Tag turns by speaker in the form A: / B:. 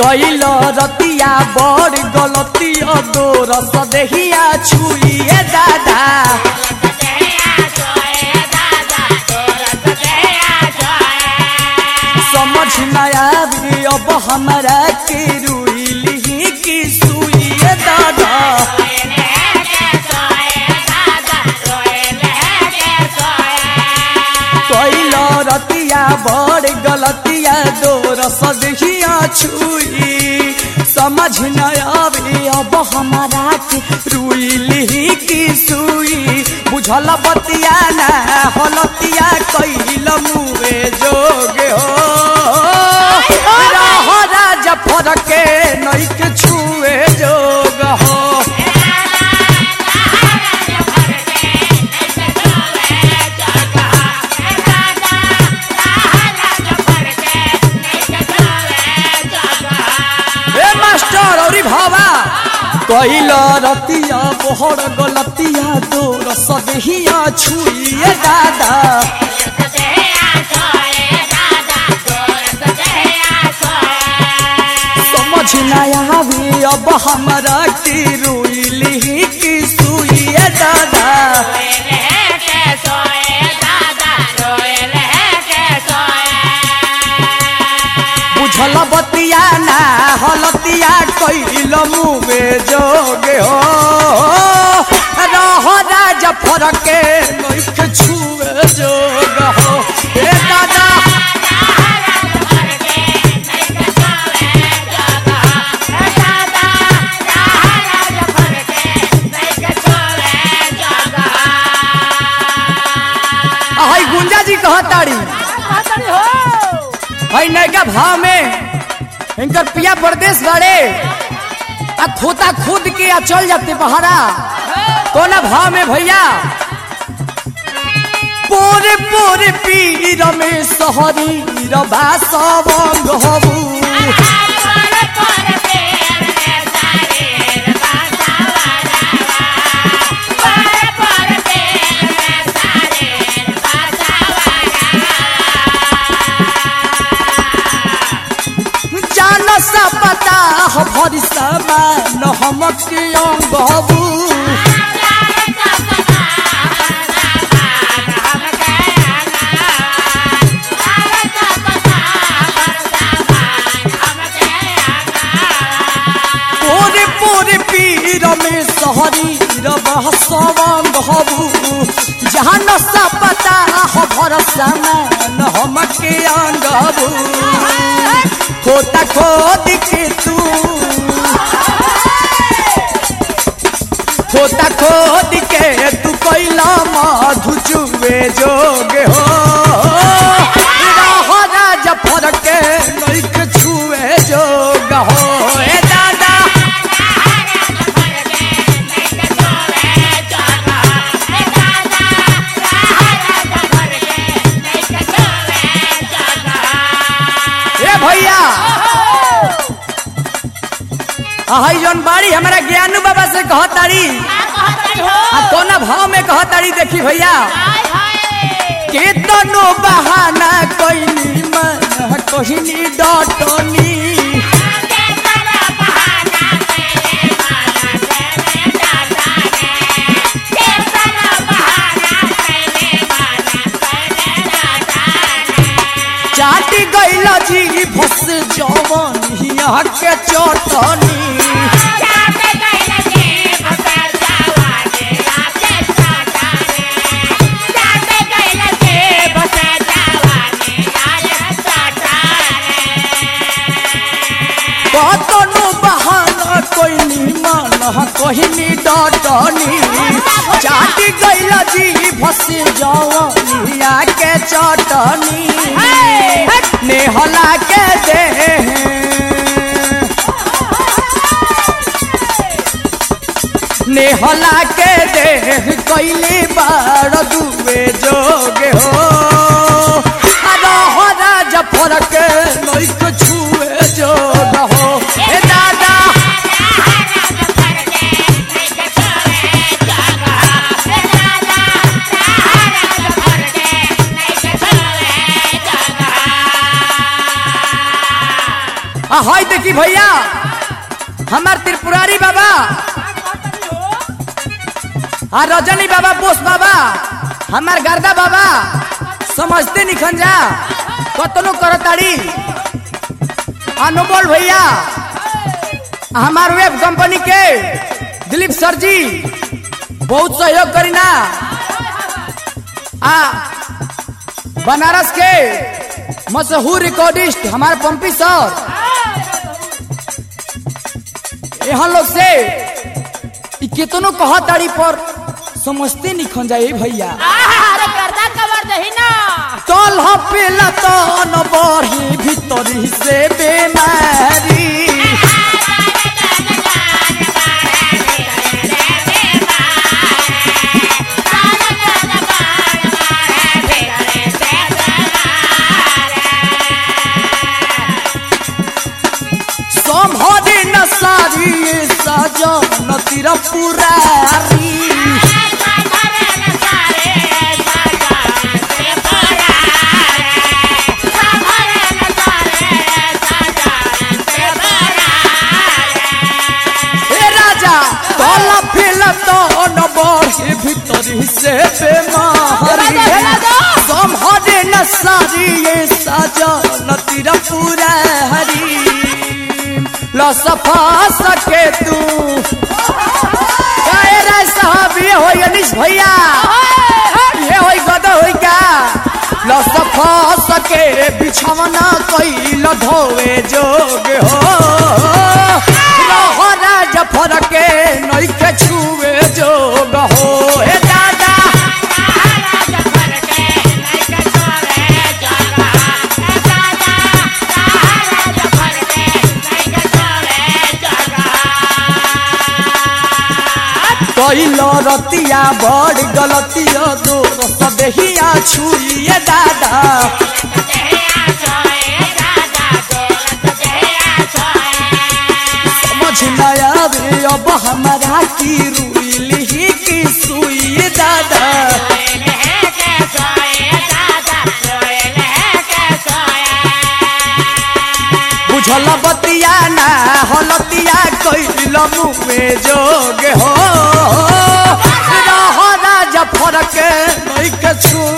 A: कैल रतिया बड़ गलतिया तोर सदेहिया छुइए दादा समझ न आवे अब हमारा के रुइली की सुइए दादा कैल रतिया बड़ गलतिया तोर सदेहिया छुई समझ न आवे अब हमारा के रुइली की सुई बुझल बतिया ना हलतिया कैल मुए जोगे हो राजा फरके नइक छुए जोग हो भावा कैल रतिया बोहर गलतिया तोर सदेहिया छुइए दादा समझ न आवे अब हमारा की रुइली की सुइए दादा बुझल बतिया ना हलतिया कैल मुए जोगे हो रह राजा फरके नइक छुए जोग हो ए दादा हाय गुंजा जी कहताड़ी भाई नैका भाव में इनकर पिया प्रदेश बड़े आ खोता खुद के आ चल जाते बहारा कोना भाव में भैया पोरे पोरे पीर में सहरी रबा सबंग हबू पता भरी समान हमके अंग हबू पूरे पूरे पीर में सहरी सवंग हबू जहाँ नशा पता भरोसा मान हमके अंग हबू खोता खोद के तू खोता खोद के तू कैला मधु चुवे जोगे हो राजा फरके नइक छुए जोग हो ए दादा ए भैया हाई जौन बाड़ी हमारा ज्ञानू बाबा से कहताड़ी कोना भाव में कहताड़ी देखी भैया केतनो बहाना कोइनी मन कोहिनी डटनी चाटी गइल जी फस जवनिया के चटनी कतनो बहाना कोइनी मन कोहिनी डटनी चाटी गइल जी फस जवनिया के चटनी नेहला के दे नेहला के दे कैली बार दुए जोगे हो राजा फरके नइक छुए जोग हो ए दादा हाय देखी भैया हमार त्रिपुरारी बाबा रजनी बाबा बोस बाबा हमार गर्दा बाबा समझते निखन जा कतनो करताड़ी अनमोल भैया हमार वेब कंपनी के दिलीप सर जी बहुत सहयोग करीना बनारस के मशहूर रिकॉर्डिस्ट हमारे पंपी सर यहाँ लोग से कितनों कहा ताड़ी पर समझते निखन जाए भैया।
B: अरे गर्दा कवर दही ना
A: तल पेला तो न बढ़ी भीतरी से बेमारी संभरी न सारी सजन तेरा पुरारी भीतरी से बेमारी संभरे न सारी ये सजन तेरा पूरा हरी लसफा सके तू साहब ये हो अनिश भैया ये हो गद हो का लसफा सके बिछवना कैल धोवे जोग हो जफर के नई के छुए जोग हो ए दादा कैलो रतिया बड़ गलतिया दोस्त देहिया छुइए दादा अब हमारा की रुइली की सुई दादा बुझल बतिया ना हलतिया कैल मुँह जोग हो जफर के नहीं के छू